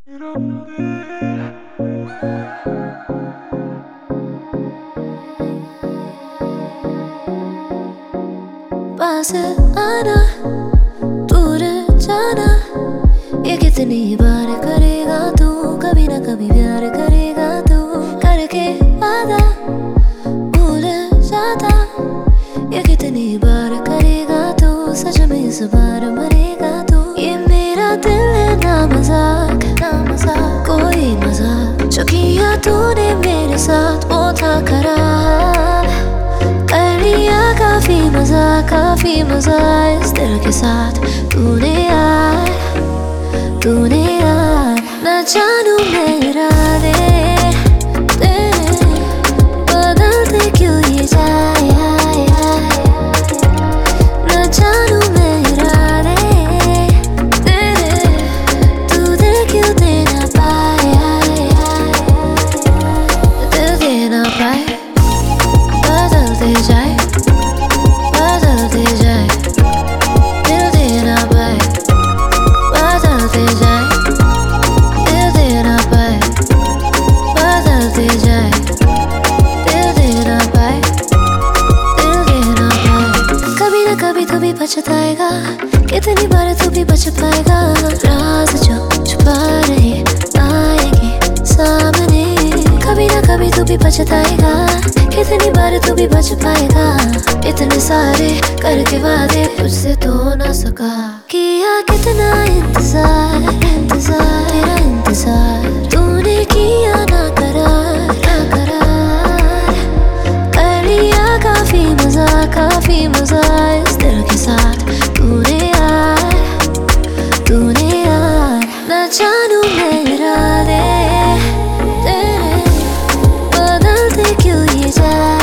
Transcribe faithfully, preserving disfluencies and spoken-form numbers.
पास आना दूर जाना, ये कितनी बार करेगा तू, कभी ना कभी प्यार करेगा तू। करके वादा भूल जाता, ये कितनी बार करेगा तू, सच में इस बार मरेगा तू। ये मेरा दिल है ना मजाक, ना मजाक कोई मजाक, जो किया तूने मेरे साथ वो था खराब। कर लिया काफी मजा, काफी मजा इस दिल के साथ, तूने यार, तूने यार। ना जानू मेरा दे तेरे बदलते क्यों ये जाए, ना जानू मेरा दे तेरे तू दिल क्यों दे ना पाए, दिल दे ना पाए। बदलते जाए बदलते जाए, दिल दे ना पाए। बदलते जाए दिल दे ना पाए, बदलते जाए दिल दे ना पाए, दिल दे ना पाए। कभी ना कभी तू भी पछताएगा, कितनी बार तू भी बच पाएगा। राज जो छुपा रहे आएंगे सामने, कभी ना कभी तू भी पछताएगा, कितनी बार तू भी बच पाएगा। इतने सारे करके वादे तुझसे तो ना सका, किया कितना इंतजार, इंतजार तेरा इंतजार, तूने किया ना करार, ना करार। कर लिया काफी मजा, काफी मजा इस दिल के साथ, तूने यार, तूने यार। ना जानू मेरा दे तेरे बदलते क्यों ये जाए,